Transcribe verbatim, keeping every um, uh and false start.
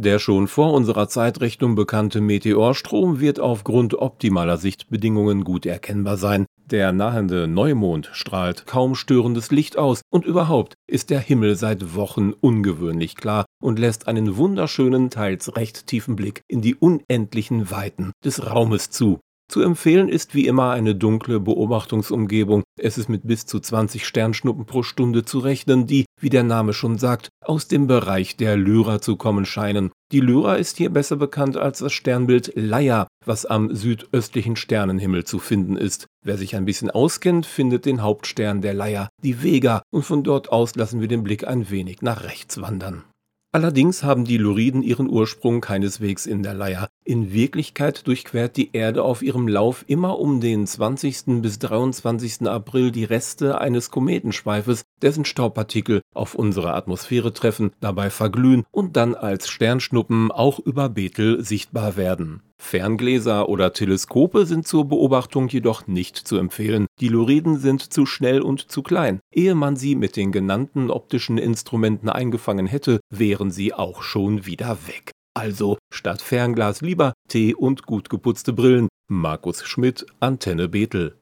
Der schon vor unserer Zeitrechnung bekannte Meteorstrom wird aufgrund optimaler Sichtbedingungen gut erkennbar sein. Der nahende Neumond strahlt kaum störendes Licht aus und überhaupt ist der Himmel seit Wochen ungewöhnlich klar und lässt einen wunderschönen, teils recht tiefen Blick in die unendlichen Weiten des Raumes zu. Zu empfehlen ist wie immer eine dunkle Beobachtungsumgebung. Es ist mit bis zu zwanzig Sternschnuppen pro Stunde zu rechnen, die, wie der Name schon sagt, aus dem Bereich der Lyra zu kommen scheinen. Die Lyra ist hier besser bekannt als das Sternbild Leia, was am südöstlichen Sternenhimmel zu finden ist. Wer sich ein bisschen auskennt, findet den Hauptstern der Leia, die Vega, und von dort aus lassen wir den Blick ein wenig nach rechts wandern. Allerdings haben die Lyriden ihren Ursprung keineswegs in der Leia. In Wirklichkeit durchquert die Erde auf ihrem Lauf immer um den zwanzigsten bis dreiundzwanzigsten April die Reste eines Kometenschweifes, dessen Staubpartikel auf unsere Atmosphäre treffen, dabei verglühen und dann als Sternschnuppen auch über Bethel sichtbar werden. Ferngläser oder Teleskope sind zur Beobachtung jedoch nicht zu empfehlen. Die Lyriden sind zu schnell und zu klein. Ehe man sie mit den genannten optischen Instrumenten eingefangen hätte, wären sie auch schon wieder weg. Also statt Fernglas lieber Tee und gut geputzte Brillen. Markus Schmidt, Antenne Bethel.